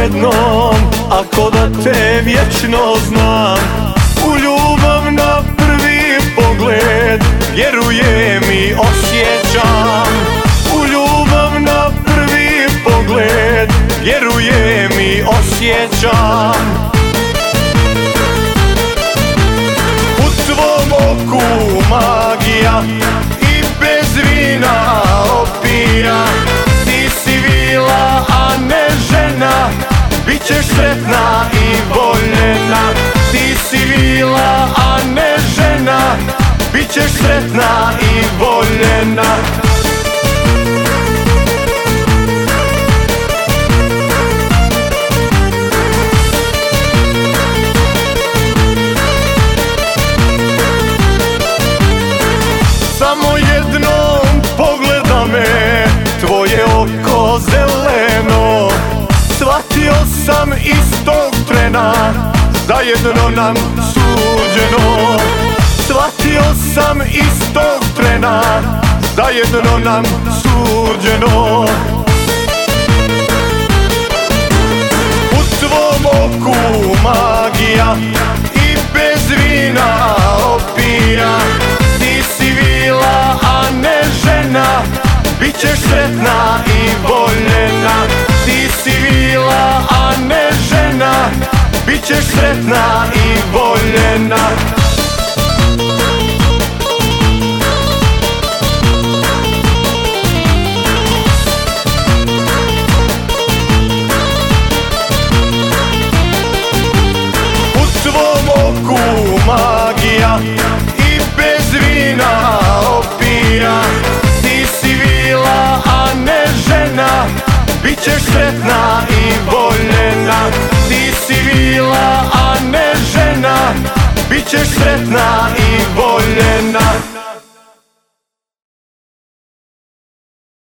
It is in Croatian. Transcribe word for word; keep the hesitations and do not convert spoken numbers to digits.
jednom, ako da te vječno znam. U ljubav na prvi pogled vjerujem i osjećam. U ljubav na prvi pogled vjerujem i osjećam. U tvom oku magija i bez vina opija. Ti si vila, a ne žena, bit ćeš sretna i voljena. Ti si vila, a ne žena, bit ćeš sretna i voljena. Samo jednom pogleda me tvoje oko zeleno. Shvatio sam istog trena, zajedno nam suđeno. Shvatio sam istog trena, zajedno nam suđeno. U tvom oku magija i bez vina opija. Ti si vila, a ne žena, bit ćeš sretna i voljena. Ti si vila, a ne žena, bit ćeš sretna i voljena. U tvom oku magija i bez vina opija. Ti si vila, a ne žena, bit ćeš sretna i voljena. Ti si vila, a ne žena, bit ćeš sretna i voljena.